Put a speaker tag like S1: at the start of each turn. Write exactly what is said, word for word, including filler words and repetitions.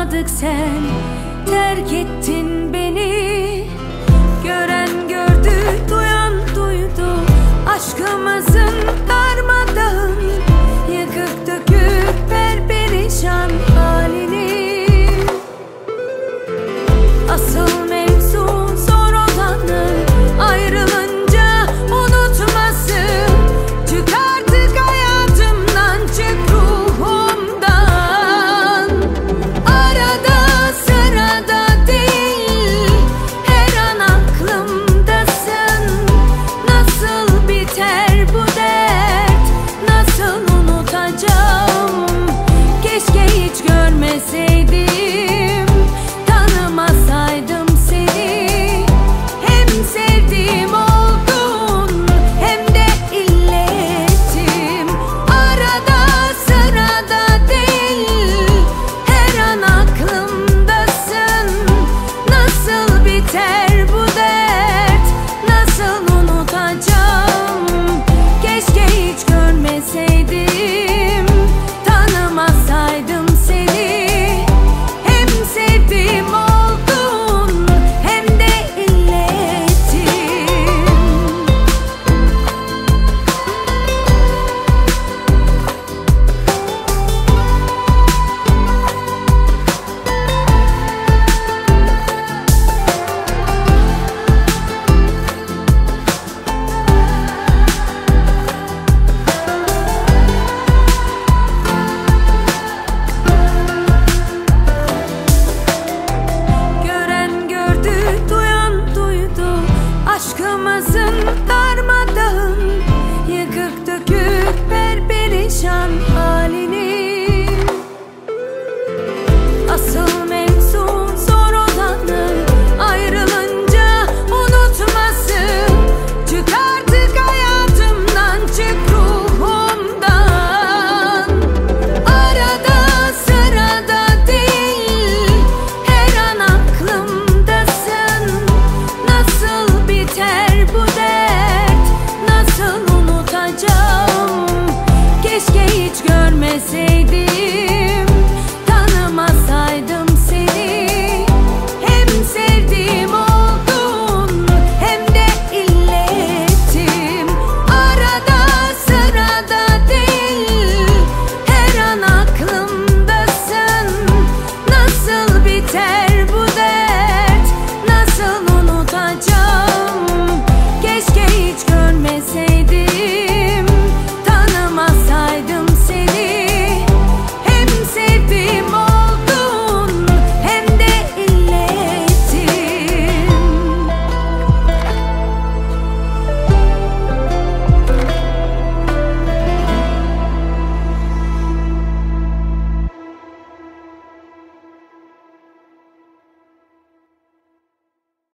S1: kalmadık, sen terk ettin beni. Gören gördü, duyan duydu aşkımızın darmadağın, yıkık dökük perperişan halini. Asıl mevzu zor olanı ayrılınca unutması. Çık artık hayatımdan, çık ruhumdan. Arada sırada değil, her an aklımdasın. Nasıl biter bu dert, nasıl unutacağım? Keşke hiç görmeseydim